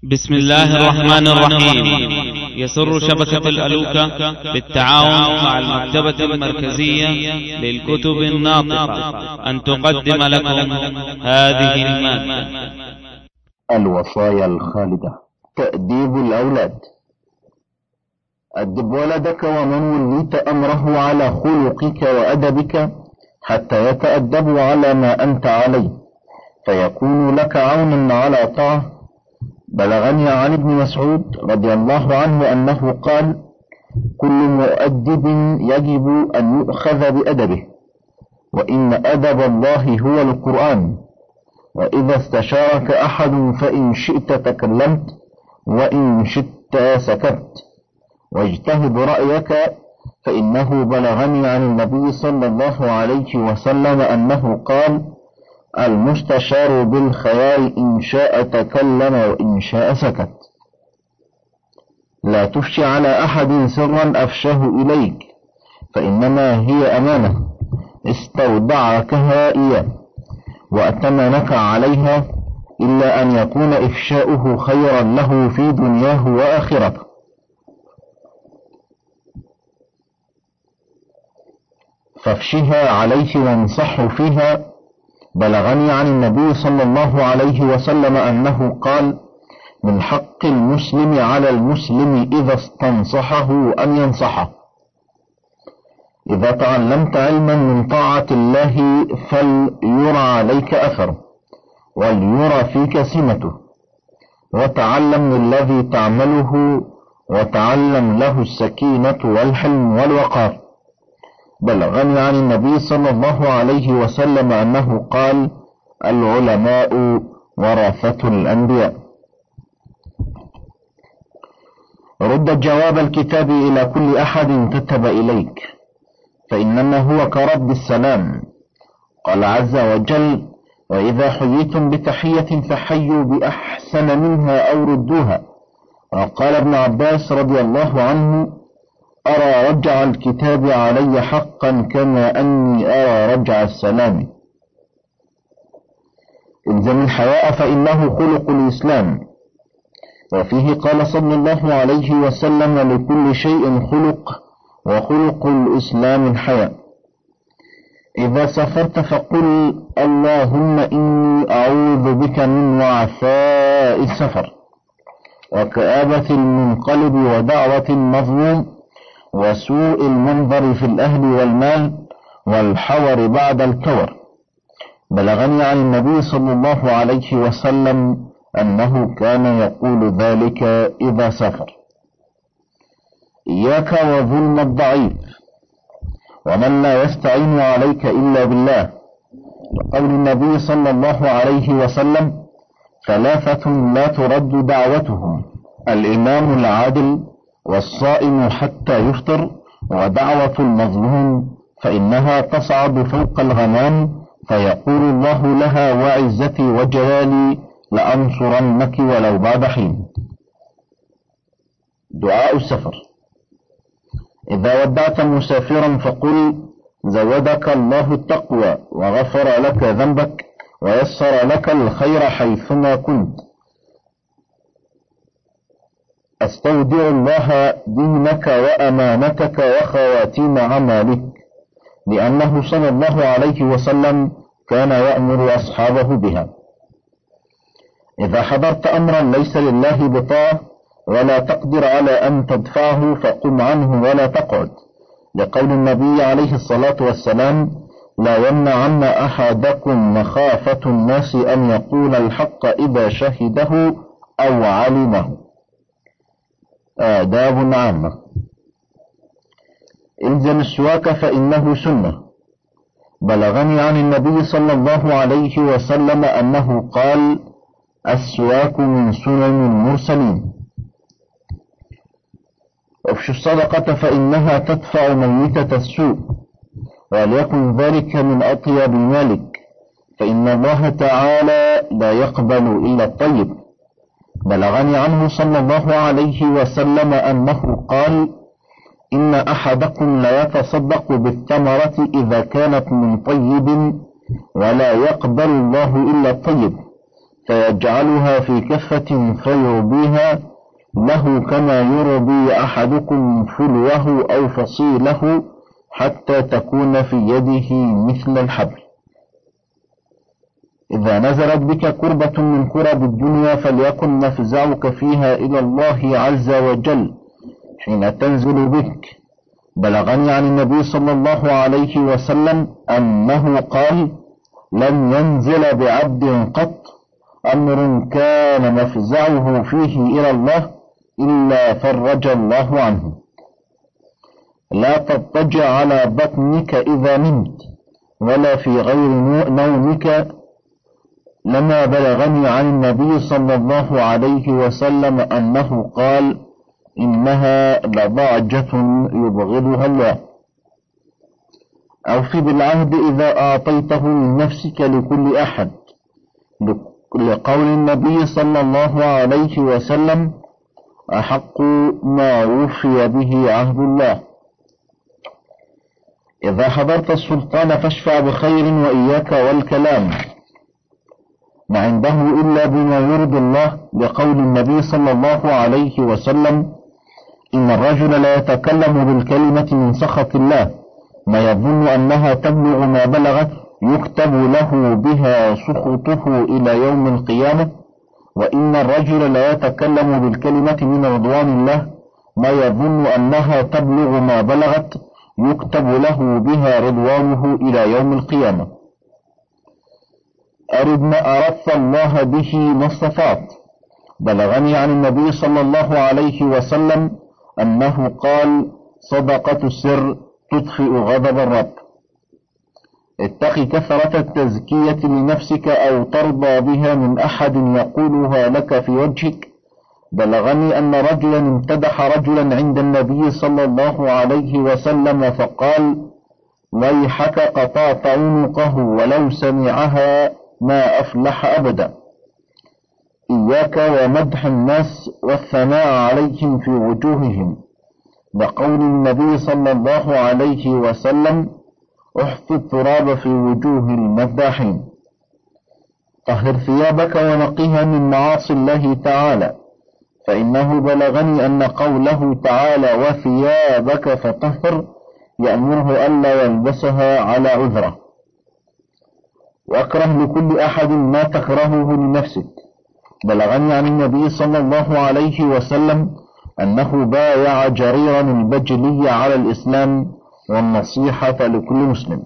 بسم الله الرحمن الرحيم. يسر شبكة الألوكة بالتعاون مع المكتبة المركزية للكتب الناطقة أن تقدم لكم هذه المادة. الوصايا الخالدة. تأديب الأولاد. أدب ولدك ومن وليت أمره على خلقك وأدبك حتى يتأدب على ما أنت عليه، فيكون لك عونا على طاعة. بلغني عن ابن مسعود رضي الله عنه أنه قال: كل مؤدب يجب أن يؤخذ بأدبه، وإن أدب الله هو القرآن. وإذا استشارك أحد فإن شئت تكلمت وإن شئت سكت، واجتهد رأيك، فإنه بلغني عن النبي صلى الله عليه وسلم أنه قال: المستشار بالخيار إن شاء تكلم وإن شاء سكت. لا تفشي على أحد سرا أفشه إليك، فإنما هي أمانة استودعكها إياه وأتمنك عليها، إلا أن يكون إفشاؤه خيرا له في دنياه وآخرته. فافشها عليه وانصحه فيها. بلغني عن النبي صلى الله عليه وسلم أنه قال: من حق المسلم على المسلم إذا استنصحه أن ينصحه. إذا تعلمت علما من طاعة الله فليرى عليك أثره وليرى فيك سمته، وتعلم الذي تعمله وتعلم له السكينة والحلم والوقار. بلغني عن النبي صلى الله عليه وسلم أنه قال: العلماء ورثة الأنبياء. رد جواب الكتاب إلى كل أحد كتب إليك، فإنما هو كرد السلام. قال عز وجل: وإذا حييتم بتحية فحيوا بأحسن منها أو ردوها. وقال ابن عباس رضي الله عنه: أرى رجع الكتاب علي حقا كما أني أرى رجع السلام. إلزم الحياء فإنه خلق الإسلام. وفيه قال صلى الله عليه وسلم: لكل شيء خلق، وخلق الإسلام الحياء. إذا سافرت فقل: اللهم إني أعوذ بك من وعثاء السفر وكآبة المنقلب ودعوة المظلوم وسوء المنظر في الأهل والمال والحور بعد الكور. بلغني عن النبي صلى الله عليه وسلم أنه كان يقول ذلك إذا سافر. إياك وظلم الضعيف ومن لا يستعين عليك إلا بالله. وقول النبي صلى الله عليه وسلم: ثلاثة لا ترد دعوتهم: الإمام العادل، والصائم حتى يفطر، ودعوة المظلوم، فإنها تصعد فوق الغمام، فيقول الله لها: وعزتي وجلالي لأنصرنك ولو بعد حين. دعاء السفر. إذا ودعت مسافرا فقل: زودك الله التقوى وغفر لك ذنبك ويسر لك الخير حيثما كنت. أستودع الله دينك وأمانتك وخواتيم عمالك، لأنه صلى الله عليه وسلم كان يأمر أصحابه بها. إذا حضرت أمرا ليس لله بطاعة ولا تقدر على أن تدفعه فقم عنه ولا تقعد، لقول النبي عليه الصلاة والسلام: لا يمنعن أحدكم مخافة الناس أن يقول الحق إذا شهده أو علمه. آداب عامة. إلزم السواك فإنه سنة. بلغني عن النبي صلى الله عليه وسلم أنه قال: السواك من سنن المرسلين. افشوا الصدقة فإنها تدفع ميتة السوء، وليكن ذلك من أطيب مالك، فإن الله تعالى لا يقبل إلا الطيب. بلغني عنه صلى الله عليه وسلم أنه قال: إن أحدكم لا يتصدق بالثمرة إذا كانت من طيب، ولا يقبل الله إلا الطيب، فيجعلها في كفة فيربيها له كما يربي أحدكم فلوه أو فصيله حتى تكون في يده مثل الحبل. إذا نزلت بك كربة من كرب الدنيا فليكن مفزعك فيها إلى الله عز وجل حين تنزل بك. بلغني عن النبي صلى الله عليه وسلم أنه قال: لن ينزل بعبد قط أمر كان مفزعه فيه إلى الله إلا فرج الله عنه. لا تضطجع على بطنك إذا نمت ولا في غير نومك، لما بلغني عن النبي صلى الله عليه وسلم أنه قال: إنها لضاجة يبغضها الله. أوف بالعهد إذا أعطيته من نفسك لكل أحد، لقول النبي صلى الله عليه وسلم: أحق ما وفي به عهد الله. إذا حضرت السلطان فاشفع بخير وإياك والكلام، ما عنده إلا بما يرضي الله، لقول النبي صلى الله عليه وسلم: إن الرجل لا يتكلم بالكلمة من سخط الله ما يظن أنها تبلغ ما بلغت يكتب له بها سخطه إلى يوم القيامة، وإن الرجل لا يتكلم بالكلمة من رضوان الله ما يظن أنها تبلغ ما بلغت يكتب له بها رضوانه إلى يوم القيامة. أرد ما أردت الله به ما استطعت. بلغني عن النبي صلى الله عليه وسلم أنه قال: صدقة السر تطفئ غضب الرب. اتق كثرة التزكية لنفسك أو ترضى بها من أحد يقولها لك في وجهك. بلغني أن رجلا امتدح رجلا عند النبي صلى الله عليه وسلم فقال: ويحك قطعت عنقه ولو سمعها ما أفلح أبدا. إياك ومدح الناس والثناء عليهم في وجوههم، لقول النبي صلى الله عليه وسلم: احث التراب في وجوه المداحين. طهر ثيابك ونقيها من معاصي الله تعالى، فإنه بلغني أن قوله تعالى: وثيابك فطهر، يأمره ألا يلبسها على عذره. واكره لكل أحد ما تكرهه لنفسك. بلغني عن النبي صلى الله عليه وسلم أنه بايع جريرا البجلي على الإسلام والنصيحة لكل مسلم.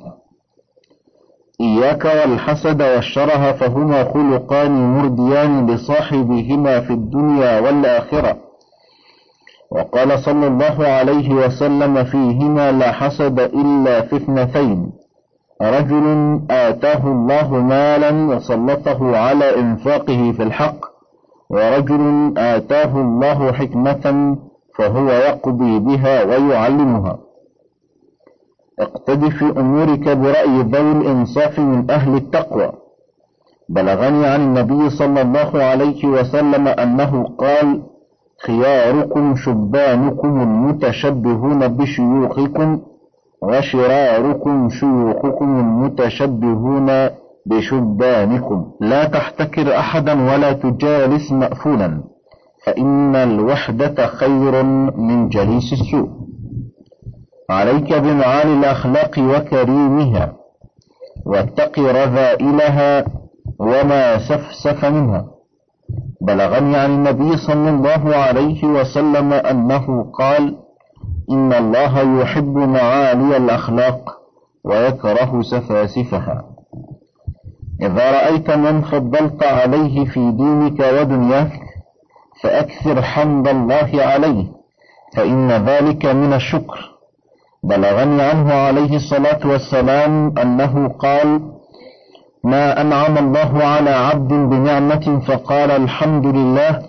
إياك والحسد والشره، فهما خلقان مرديان لصاحبهما في الدنيا والآخرة. وقال صلى الله عليه وسلم فيهما: لا حسد إلا في اثنتين: رجل آتاه الله مالا وسلطه على إنفاقه في الحق، ورجل آتاه الله حكمة فهو يقضي بها ويعلمها. اقتد في أمورك برأي ذوي الإنصاف من أهل التقوى. بلغني عن النبي صلى الله عليه وسلم أنه قال: خياركم شبانكم المتشبهون بشيوخكم، وشراركم شيوخكم المتشبهون بشبانكم. لا تحتكر أحدا ولا تجالس مأفولا، فإن الوحدة خير من جليس السوء. عليك بمعالي الأخلاق وكريمها، واتق رذائلها وما سفسف منها. بلغني عن النبي صلى الله عليه وسلم أنه قال: إن الله يحب معالي الأخلاق ويكره سفاسفها. إذا رأيت من فضلت عليه في دينك ودنياك فأكثر حمد الله عليه، فإن ذلك من الشكر. بلغني عنه عليه الصلاة والسلام أنه قال: ما أنعم الله على عبد بنعمة فقال الحمد لله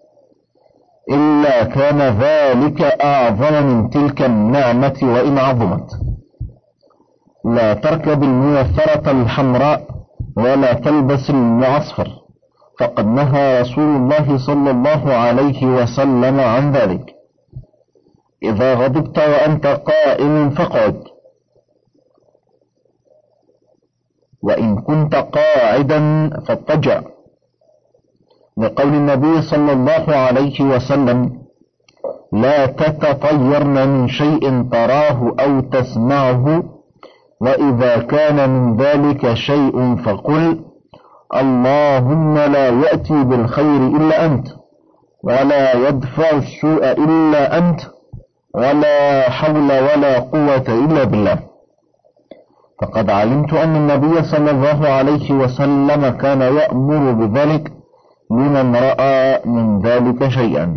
إلا كان ذلك أعظم من تلك النعمة وإن عظمت. لا تركب الميسرة الحمراء ولا تلبس المعصفر، فقد نهى رسول الله صلى الله عليه وسلم عن ذلك. إذا غضبت وأنت قائم فاقعد، وإن كنت قاعدا فاضطجع. لقول النبي صلى الله عليه وسلم: لا تتطيرن من شيء تراه أو تسمعه، وإذا كان من ذلك شيء فقل: اللهم لا يأتي بالخير إلا أنت، ولا يدفع السوء إلا أنت، ولا حول ولا قوة إلا بالله. فقد علمت أن النبي صلى الله عليه وسلم كان يأمر بذلك لمن رأى من ذلك شيئا.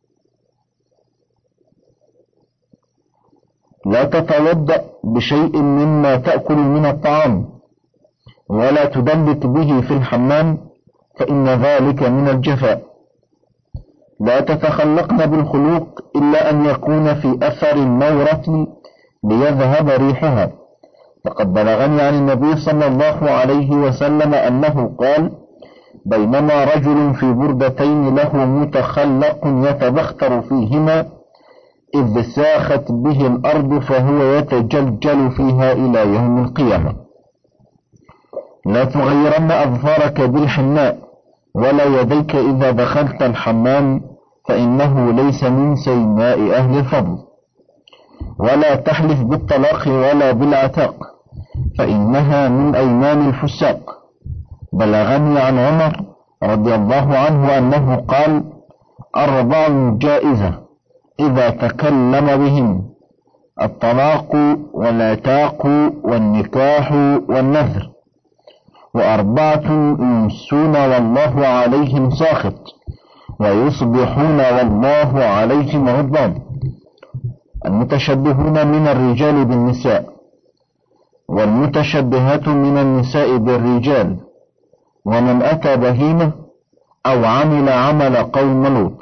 لا تتوضأ بشيء مما تأكل من الطعام، ولا تدلك به في الحمام، فإن ذلك من الجفاء. لا تتخلقن بالخلوق إلا أن يكون في أثر النورة ليذهب ريحها. فقد بلغني عن النبي صلى الله عليه وسلم أنه قال: بينما رجل في بردتين له متخلق يتبختر فيهما، إذ ساخت به الأرض فهو يتجلجل فيها إلى يوم القيامة. لا تغيرن أظفارك بالحناء، ولا يديك إذا دخلت الحمام، فإنه ليس من سيماء أهل الفضل. ولا تحلف بالطلاق ولا بالعتاق، فإنها من أيمان الفساق. بلغني عن عمر رضي الله عنه أنه قال: 4 جائزة إذا تكلم بهن: الطلاق والعتاق والنكاح والنذر. 4 يمسون والله عليهم ساخط، ويصبحون والله عليهم غضبان: المتشبهون من الرجال بالنساء، والمتشبهات من النساء بالرجال، ومن أتى بهيمة أو عمل عمل قوم لوط.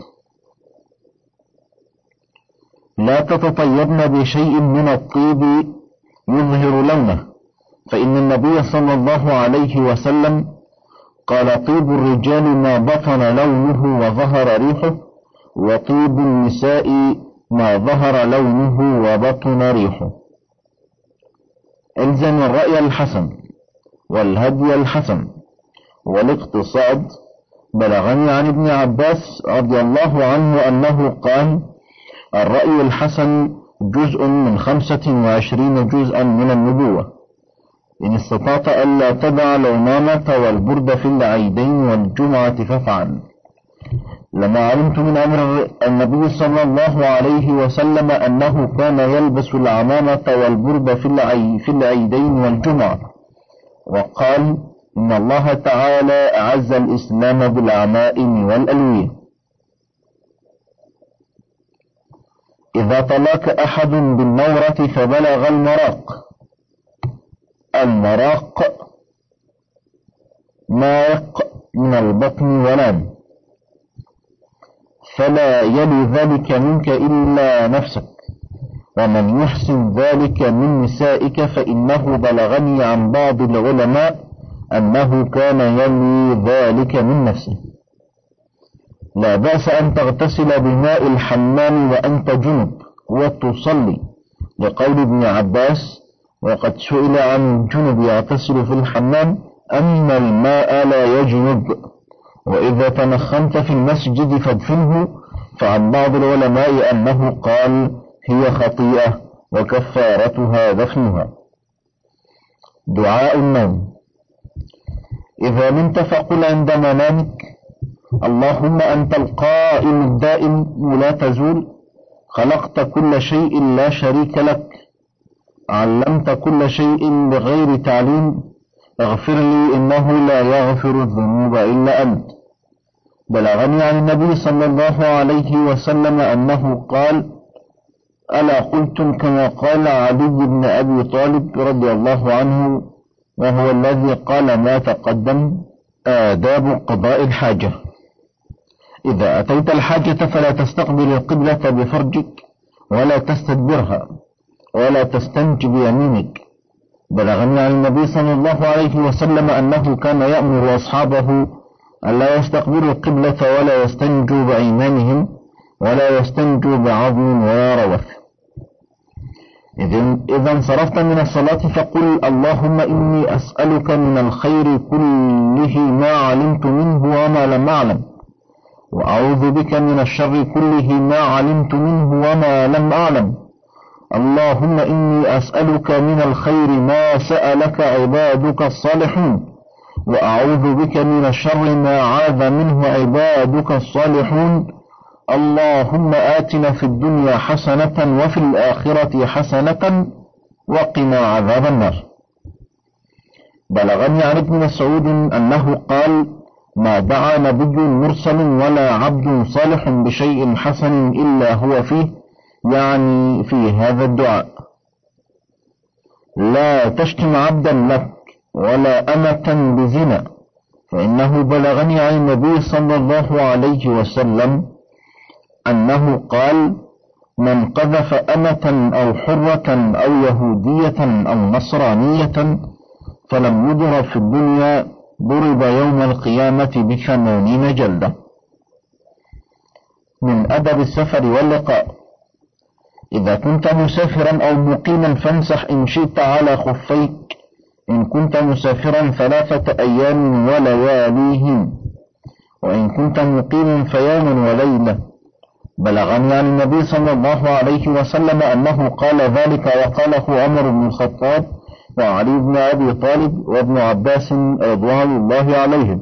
لا تتطيبن بشيء من الطيب يظهر لونه، فإن النبي صلى الله عليه وسلم قال: طيب الرجال ما بطن لونه وظهر ريحه، وطيب النساء ما ظهر لونه وبطن ريحه. الزم الرأي الحسن والهدي الحسن والاقتصاد. بلغني عن ابن عباس رضي الله عنه أنه قال: الرأي الحسن جزء من 25 جزءا من النبوة. إن استطعت ألا تدع العمامة والبرد في العيدين والجمعة فافعل. لما علمت من أمر النبي صلى الله عليه وسلم أنه كان يلبس العمامة والبرد في العيدين والجمعة، وقال: إن الله تعالى أعز الإسلام بالعمائم والألوية. إذا طلاك أحد بالنورة فبلغ المراق. المراق ماق من البطن ولام، فلا يلي ذلك منك إلا نفسك، ومن يحسن ذلك من نسائك، فإنه بلغني عن بعض العلماء أنه كان يلي ذلك من نفسه. لا بأس أن تغتسل بماء الحمام وأنت جنب وتصلي، لقول ابن عباس: وقد سئل عن الجنب يغتسل في الحمام أن الماء لا يجنب، وإذا تنخمت في المسجد فادفنه. فعن بعض العلماء أنه قال: هي خطيئة وكفارتها دفنها. دعاء النوم. إذا نمت فقل عند منامك: اللهم أنت القائم الدائم ولا تزول، خلقت كل شيء لا شريك لك، علمت كل شيء بغير تعليم، اغفر لي إنه لا يغفر الذنوب إلا أنت. بلغني عن النبي صلى الله عليه وسلم أنه قال: ألا قلتم كما قال علي بن أبي طالب رضي الله عنه، وهو الذي قال ما تقدم: آداب قضاء الحاجة. إذا أتيت الحاجة فلا تستقبل القبلة بفرجك، ولا تستدبرها، ولا تستنج بيمينك. بلغني عن النبي صلى الله عليه وسلم أنه كان يأمر أصحابه ألا يستقبلوا القبلة ولا يستنجوا بأيمانهم، ولا يستنجوا بعظم ولا روث. إذا انصرفت من الصلاة فقل: اللهم إني أسألك من الخير كله ما علمت منه وما لم أعلم، وأعوذ بك من الشر كله ما علمت منه وما لم أعلم. اللهم إني أسألك من الخير ما سألك عبادك الصالحون، وأعوذ بك من الشر ما عاذ منه عبادك الصالحون. اللهم آتنا في الدنيا حسنة وفي الآخرة حسنة وقنا عذاب النار. بلغني عن ابن مسعود أنه قال: ما دعا نبي مرسل ولا عبد صالح بشيء حسن إلا هو فيه، يعني في هذا الدعاء: لا تشتم عبدا لك ولا أمة بزنا، فإنه بلغني عن النبي صلى الله عليه وسلم أنه قال: من قذف أمة أو حرة أو يهودية أو نصرانية فلم يضرب في الدنيا ضرب يوم القيامة ب80 جلدة. من أدب السفر واللقاء: إذا كنت مسافرا أو مقيما فامسح إن شئت على خفيك، إن كنت مسافرا 3 أيام ولياليهم، وإن كنت مقيما فيوم وليلة. بلغني عن النبي صلى الله عليه وسلم أنه قال ذلك، وقاله عمر بن الخطاب وعلي بن أبي طالب وابن عباس رضوان الله عليهم: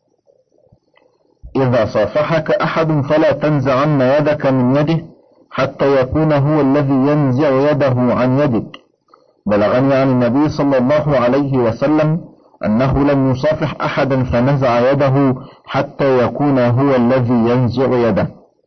إذا صافحك أحد فلا تنزعن يدك من يده حتى يكون هو الذي ينزع يده عن يدك. بلغني عن النبي صلى الله عليه وسلم أنه لم يصافح أحدا فنزع يده حتى يكون هو الذي ينزع يده.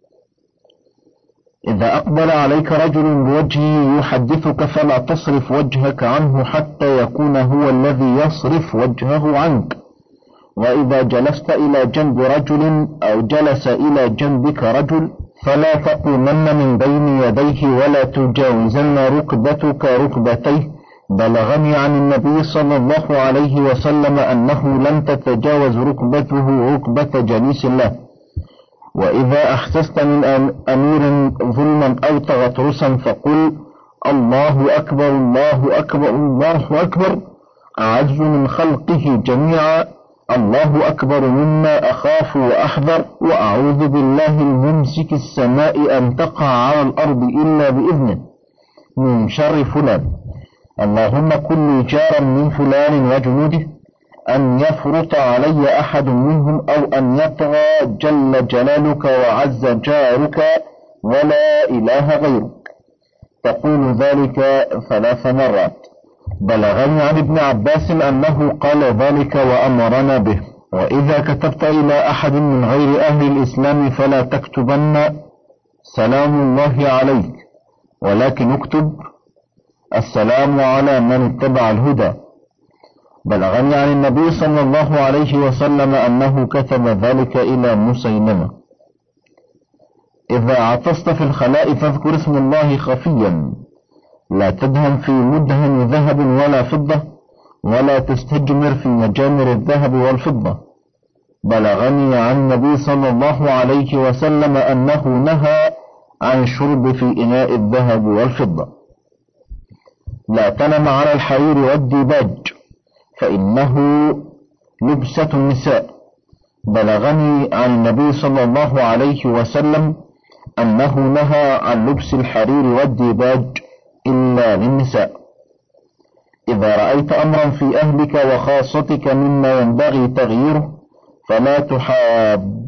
إذا أقبل عليك رجل بوجهه يحدثك فلا تصرف وجهك عنه حتى يكون هو الذي يصرف وجهه عنك. وإذا جلست إلى جنب رجل أو جلس إلى جنبك رجل فلا تقومن من بين يديه ولا تجاوزن ركبتك ركبتيه. بلغني عن النبي صلى الله عليه وسلم أنه لم تتجاوز ركبته ركبة جليس له. وإذا أحسست من أمير ظلما أو تغطرسا فقل: الله أكبر الله أكبر الله أكبر، أعز من خلقه جميعا، الله أكبر مما أخاف وأحذر، وأعوذ بالله الممسك السماء أن تقع على الأرض إلا بإذنه، من شر فلان. اللهم كن لي جارا من فلان وجنوده، أن يفرط علي أحد منهم أو أن يطغى جل جلالك وعز جارك ولا إله غيرك. تقول ذلك 3 مرات. بلغني عن ابن عباس أنه قال ذلك وأمرنا به. وإذا كتبت إلى أحد من غير أهل الإسلام فلا تكتبن سلام الله عليك، ولكن اكتب السلام على من اتبع الهدى. بلغني عن النبي صلى الله عليه وسلم أنه كتب ذلك إلى مسيلمة. إذا عطست في الخلاء فاذكر اسم الله خفيا، لا تدهن في مدهن ذهب ولا فضة، ولا تستجمر في مجامر الذهب والفضة. بلغني عن النبي صلى الله عليه وسلم أنه نهى عن الشرب في إناء الذهب والفضة. لا تنم على الحرير والديباج فإنه لبسة النساء. بلغني عن النبي صلى الله عليه وسلم أنه نهى عن لبس الحرير والديباج إلا للنساء. إذا رأيت أمرا في أهلك وخاصتك مما ينبغي تغييره فلا تحابين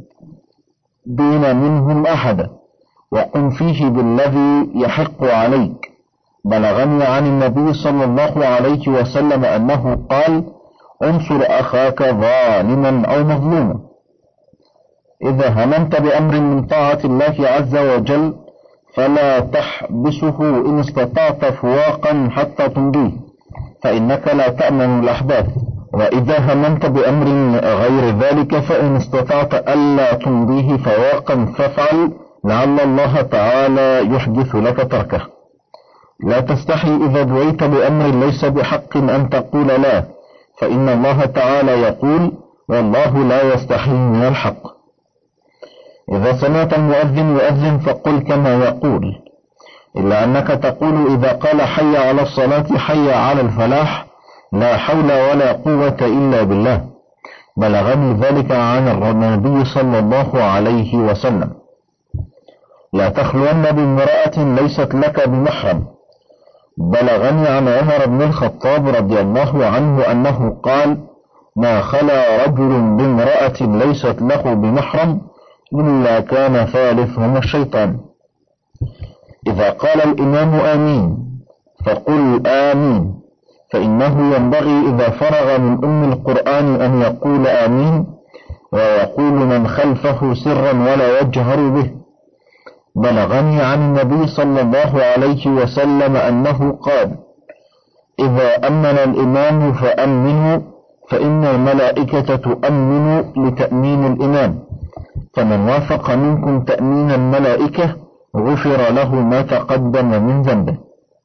منهم أحدا، وقم فيه بالذي يحق عليك. بلغني عن النبي صلى الله عليه وسلم أنه قال: انصر أخاك ظالما أو مظلوما. إذا هممت بأمر من طاعة الله عز وجل فلا تحبسه إن استطعت فواقا حتى تمضيه، فإنك لا تأمن الأحداث. وإذا هممت بأمر غير ذلك فإن استطعت ألا تمضيه فواقا فافعل، لعل الله تعالى يحدث لك تركه. لا تستحي إذا دعيت بأمر ليس بحق أن تقول لا، فإن الله تعالى يقول: والله لا يستحي من الحق. إذا سمعت المؤذن يؤذن فقل كما يقول، إلا أنك تقول إذا قال حي على الصلاة حي على الفلاح: لا حول ولا قوة إلا بالله. بلغني ذلك عن النبي صلى الله عليه وسلم. لا تخلون بامرأة ليست لك بمحرم. بلغني عن عمر بن الخطاب رضي الله عنه أنه قال: ما خلا رجل بامرأة ليست له بمحرم إلا كان ثالثهما الشيطان. إذا قال الإمام آمين فقل آمين، فإنه ينبغي إذا فرغ من أم القرآن أن يقول آمين، ويقول من خلفه سرا ولا يجهر به. بلغني عن النبي صلى الله عليه وسلم أنه قال: إذا أمن الإمام فأمنوا، فإن الملائكة تؤمن لتأمين الإمام، فمن وافق منكم تأمين الملائكة غفر له ما تقدم من ذنبه.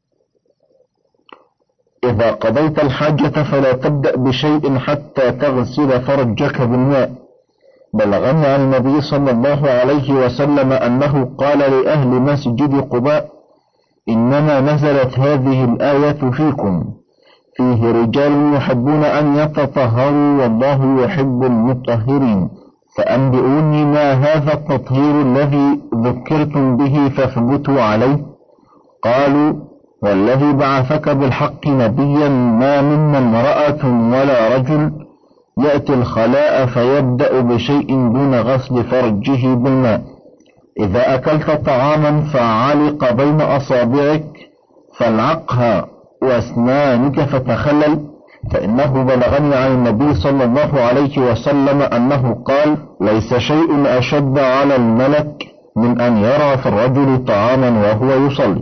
إذا قضيت الحاجة فلا تبدأ بشيء حتى تغسل فرجك بالماء. بلغني عن النبي صلى الله عليه وسلم أنه قال لأهل مسجد قباء: إنما نزلت هذه الآية فيكم، فيه رجال يحبون أن يتطهروا والله يحب المطهرين، فأنبئوني ما هذا التطهير الذي ذكرتم به فاثبتوا عليه. قالوا: والذي بعثك بالحق نبيا ما منا امرأة ولا رجل يأتي الخلاء فيبدأ بشيء دون غسل فرجه بالماء. إذا أكلت طعاما فعلق بين أصابعك فالعقها وأسنانك فتخلل، فإنه بلغني عن النبي صلى الله عليه وسلم أنه قال: ليس شيء أشد على الملك من أن يرى في الرجل طعاما وهو يصلي.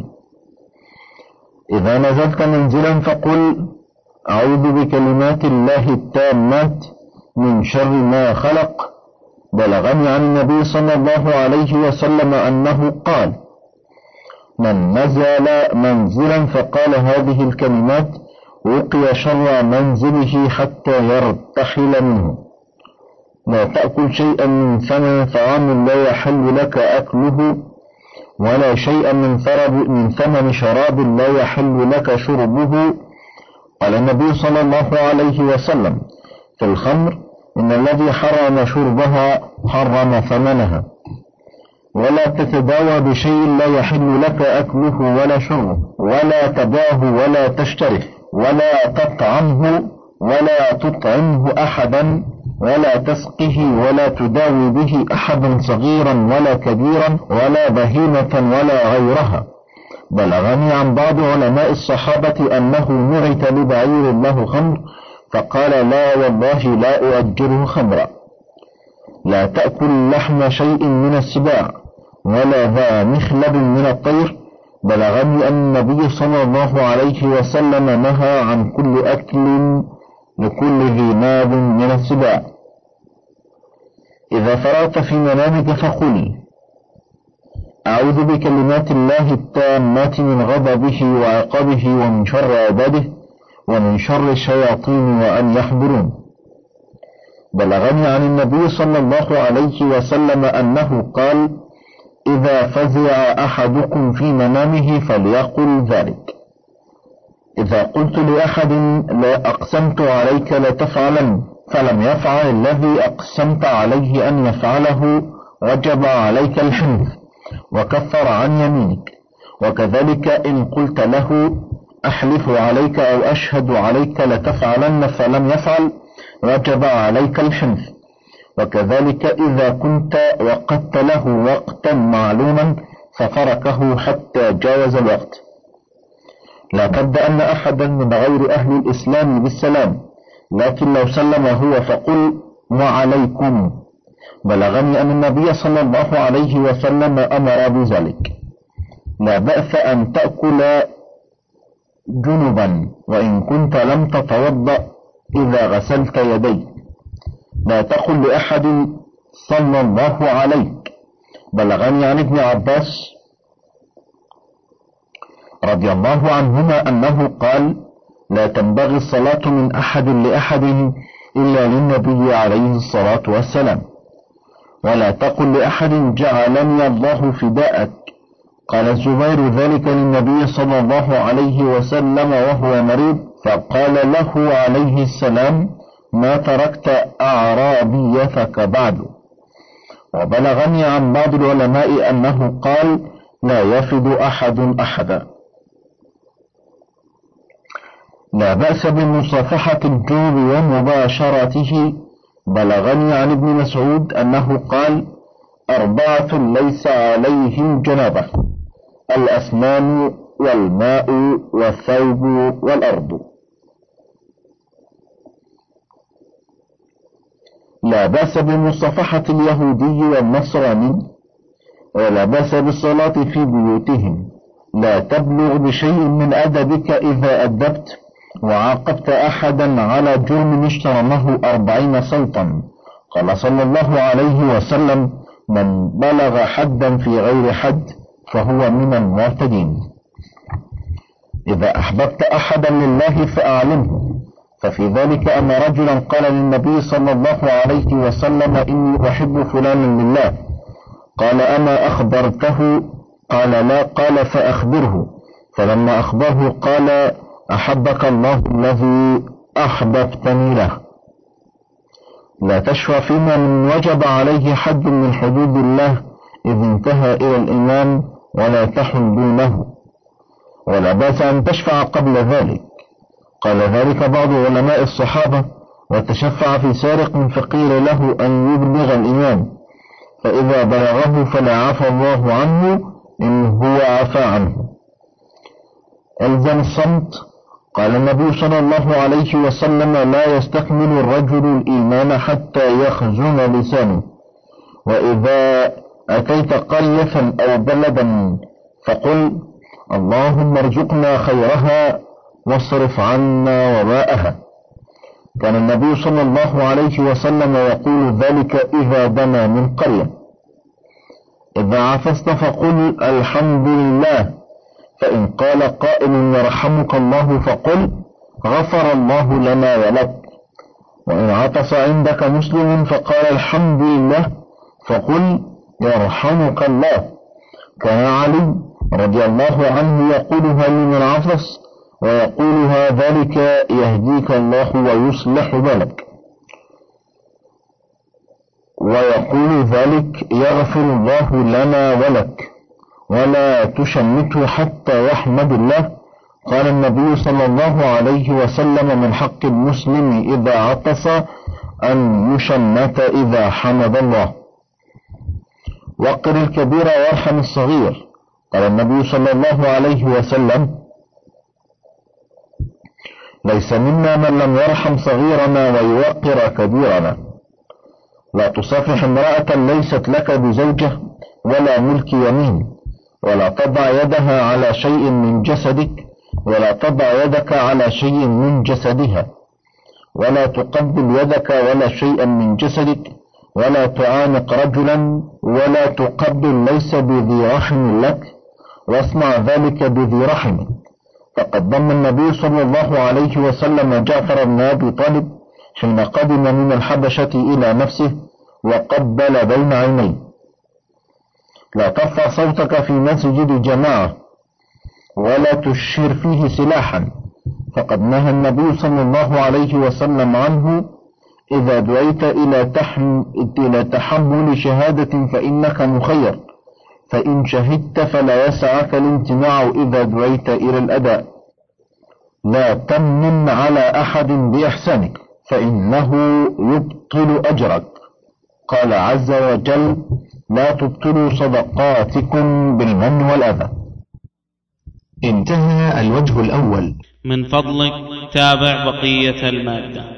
إذا نزلت منزلا فقل: أعوذ بكلمات الله التامات من شر ما خلق. بلغني عن النبي صلى الله عليه وسلم أنه قال: من نزل منزلا فقال هذه الكلمات وقي شر منزله حتى يرتحل منه. لا تأكل شيئا من ثمن طعام لا يحل لك أكله، ولا شيئا من ثمن شراب لا يحل لك شربه. قال النبي صلى الله عليه وسلم: في الخمر إن الذي حرم شربها حرم ثمنها. ولا تتداوى بشيء لا يحل لك أكله ولا شربه، ولا تباه ولا تشتره، ولا تطعمه ولا تطعمه أحدا، ولا تسقه ولا تداوي به أحدا صغيرا ولا كبيرا ولا بهيمة ولا غيرها. بلغني عن بعض علماء الصحابة أنه نعت لبعير له خمر فقال: لا والله لا أؤجره خمرا. لا تأكل لحم شيء من السباع ولا ذا مخلب من الطير. بلغني أن النبي صلى الله عليه وسلم نهى عن كل أكل لكل ذي ناب من السباع. إذا فرغت في منامك فقل: أعوذ بكلمات الله التامات من غضبه وعقابه ومن شر عباده ومن شر الشياطين وأن يحضرون. بلغني عن النبي صلى الله عليه وسلم أنه قال: إذا فزع أحدكم في منامه فليقل ذلك. إذا قلت لأحد: لا أقسمت عليك لتفعلن، فلم يفعل الذي أقسمت عليه أن يفعله، وجب عليك الحنث وكفر عن يمينك. وكذلك إن قلت له: أحلف عليك أو أشهد عليك لتفعلن، فلم يفعل، وجب عليك الحنث. وكذلك إذا كنت وقدت له وقتا معلوما فتركه حتى جاوز الوقت. لا تبدأن أحدا من غير أهل الإسلام بالسلام، لكن لو سلم هو فقل: وعليكم. بلغني أن النبي صلى الله عليه وسلم أمر بذلك. لا بأس أن تأكل جنبا وإن كنت لم تتوضأ إذا غسلت يديك. لا تقل لأحد: صلى الله عليك. بلغني عن ابن عباس رضي الله عنهما أنه قال: لا تنبغي الصلاة من أحد لأحد إلا للنبي عليه الصلاة والسلام. ولا تقل لأحد: جعلني الله فداءك. قال الزبير ذلك للنبي صلى الله عليه وسلم وهو مريض، فقال له عليه السلام: ما تركت أعرابيتك بعد. وبلغني عن بعض العلماء أنه قال لا يفد أحد أحدا. لا بأس بمصافحة الجنب ومباشرته. بلغني عن ابن مسعود أنه قال 4 ليس عليهم جنابة: الأسنان والماء والثوب والأرض. لا بأس بمصافحة اليهودي والنصراني، ولا بأس بالصلاة في بيوتهم. لا تبلغ بشيء من أدبك إذا أدبت وعاقبت أحدا على جرم اشترمه 40 صوتا. قال صلى الله عليه وسلم: من بلغ حدا في غير حد فهو من المعتدين. إذا أحببت أحدا لله فأعلمه. ففي ذلك أن رجلا قال للنبي صلى الله عليه وسلم: إني أحب فلانا لله. قال: أما أخبرته؟ قال: لا. قال: فأخبره. فلما أخبره قال: أحبك الله الذي أحببتني له. لا تشفع فيما من وجب عليه حد من حدود الله إذ انتهى إلى الإمام، ولا تحل دونه، ولا بأس أن تشفع قبل ذلك. قال ذلك بعض علماء الصحابة: وتشفع في سارق فقيل له أن يبلغ الإمام، فإذا بلغه فلا عفى الله عنه إن هو عفى عنه. الزم الصمت. قال النبي صلى الله عليه وسلم: لا يستكمل الرجل الإيمان حتى يخزن لسانه. وإذا أتيت قرية أو بلدا فقل: اللهم ارزقنا خيرها واصرف عنا وباءها. كان النبي صلى الله عليه وسلم يقول ذلك إذا دنا من قرية. إذا عفست فقل: الحمد لله. فإن قال قائل: يرحمك الله، فقل: غفر الله لنا ولك. وإن عطس عندك مسلم فقال: الحمد لله، فقل: يرحمك الله. كان علي رضي الله عنه يقولها لمن عطس، ويقولها ذلك يهديك الله ويصلح بالك، ويقول ذلك يغفر الله لنا ولك، ولا تشمته حتى يحمد الله. قال النبي صلى الله عليه وسلم: من حق المسلم إذا عطس أن يشمت إذا حمد الله. وقر الكبير وارحم الصغير. قال النبي صلى الله عليه وسلم: ليس منا من لم يرحم صغيرنا ويوقر كبيرنا. لا تصافح امرأة ليست لك بزوجة ولا ملك يمين، ولا تضع يدها على شيء من جسدك، ولا تضع يدك على شيء من جسدها، ولا تقبل يدك ولا شيئا من جسدك، ولا تعانق رجلا، ولا تقبل ليس بذي رحم لك، واصنع ذلك بذي رحم. فقد ضم النبي صلى الله عليه وسلم جعفر بن أبي طالب حين قدم من الحبشة إلى نفسه وقبل بين عينيه. لا ترفع صوتك في مسجد جماعة، ولا تشير فيه سلاحا، فقد نهى النبي صلى الله عليه وسلم عنه: إذا دعيت إلى تحمل شهادة فإنك مخير، فإن شهدت فلا يسعك الامتناع إذا دعيت إلى الأداء. لا تمن على أحد بإحسانك فإنه يبطل أجرك. قال عز وجل: لا تبطلوا صدقاتكم بالمن والأذى. انتهى الوجه الأول. من فضلك تابع بقية المادة.